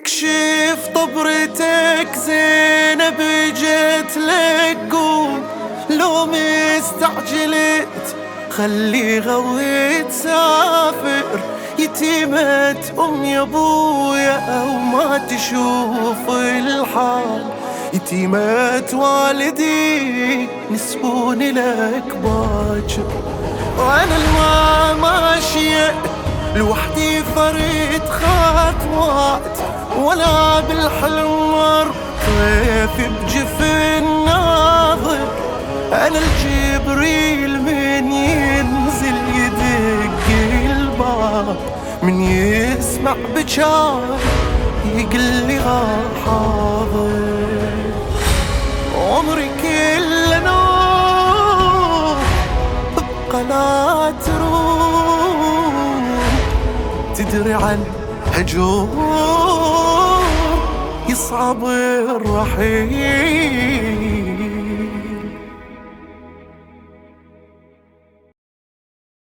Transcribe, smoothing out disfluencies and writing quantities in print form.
تكشف طبرتك زينب جت لك قوم، لو مستعجلت خليها وتسافر. يتيمة يا ابويا وما تشوف الحال، يتيمة والدي نسبون لك باكر. وانا الما ماشية لوحدي فريد خطوات، ولا بالحلم طيف بجفن ناظر. انا الجبريل من ينزل يدق الباب، من يسمع بجار يقلي حاضر. عمري كله نور ابقى لا تروح، تدري عن هجوم يصعب الرحيل.